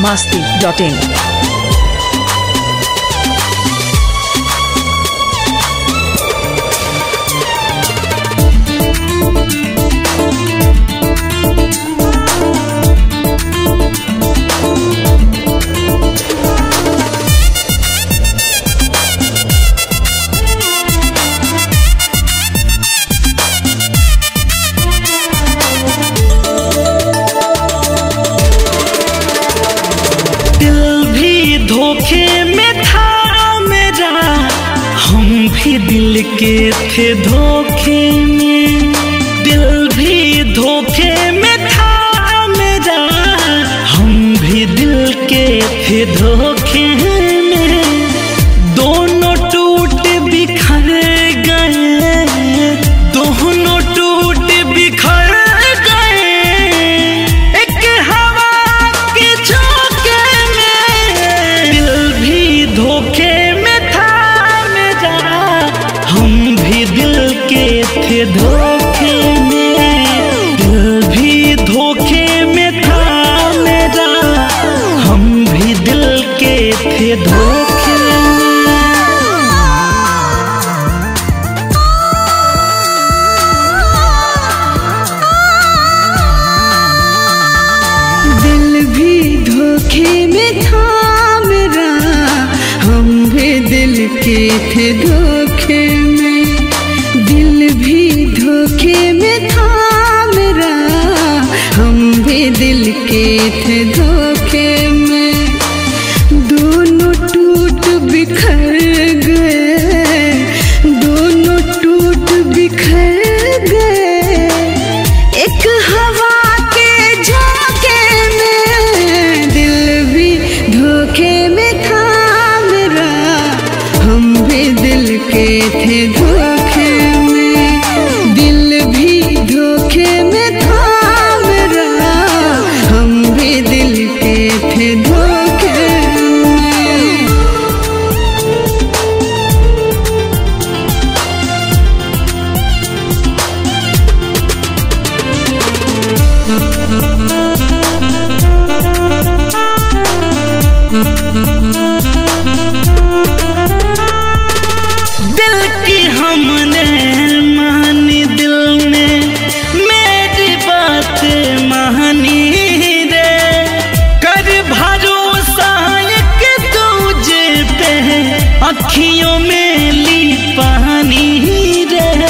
biharmasti.in। धोखे में था मेरा, हम भी दिल के थे धोखे में। दिल भी धोखे में था मेरा, हम भी दिल के थे धोखे में। दोनों टूट बिखर गए, दोनों टूट बिखर गए, एक हवा के झोंके में। दिल भी धोखे में था मेरा, हम भी दिल के थे धोखे में। दिल भी धोखे में था मेरा, हम भी दिल के थे धोखे में। दिल भी धोखे में था मेरा, हम भी दिल के थे धोखे में। दिल भी धोखे में था मेरा, हम भी दिल के थे धोखे में। दोनों टूट बिखर गए, दोनों टूट बिखर गए, एक हवा के झोंके में। दिल भी धोखे में था मेरा, हम भी दिल के थे धोखे में। दिल भी धोखे में था मेरा, हम भी दिल के थे धोखे में। दिल की हमने मानी, दिल ने मेरी बात मानी रे। कर भरोसा एक दूजे पे, अखियों में ली पानी रे।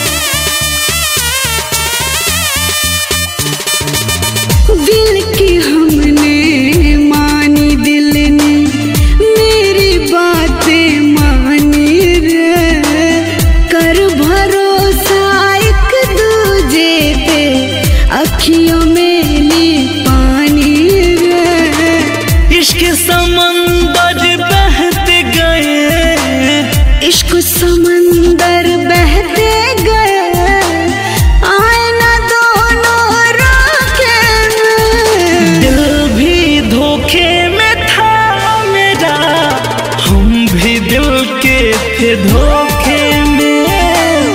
दिल की हमने मानी, दिल ने मेरी बातें मानी रे। कर भरोसा एक दूजे पे, अखियों में ली पानी रे। इश्क समंदर बहते गए, इश्क समंदर बहते गए, आए ना दोनों रोके में। दिल भी धोखे में था मेरा, हम भी दिल के थे धोखे में।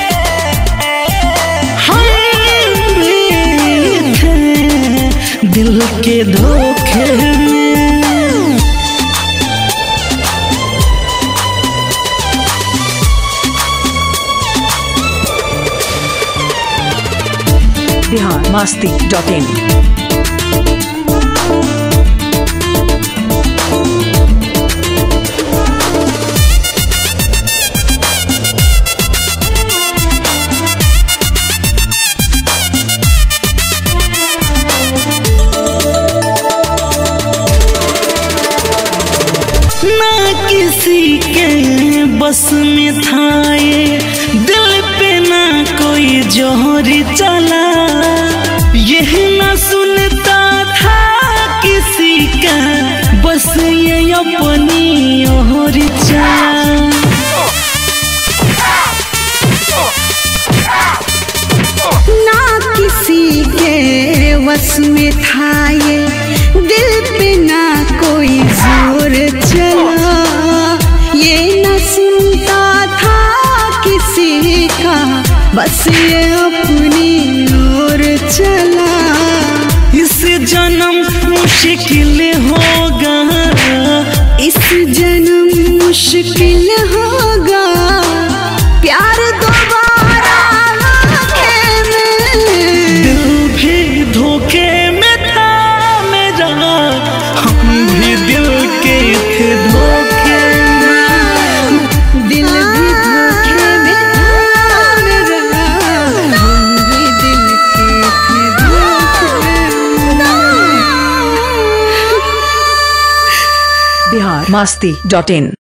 हम भी थे दिल के धोखे में। biharmasti.in। ना किसी के बस में था ये, दिल पे ना कोई जोहर चला। यह ना सुनता था किसी का, बस ये अपनी ओर चला। ना किसी के बस में था ये, दिल पे ना कोई जोर चला। ये न सुनता था किसी का, बस ये अपनी ओर चला। इस जन्म मुश्किल होगा इस जन्म मुश्किल होगा प्यार दोबारा आंखें में। दिल भी धोखे में था मेरा, हम भी दिल के थे धोखे में। दिल भी धोखे में था मेरा, हम भी दिल के थे धोखे में। biharmasti.in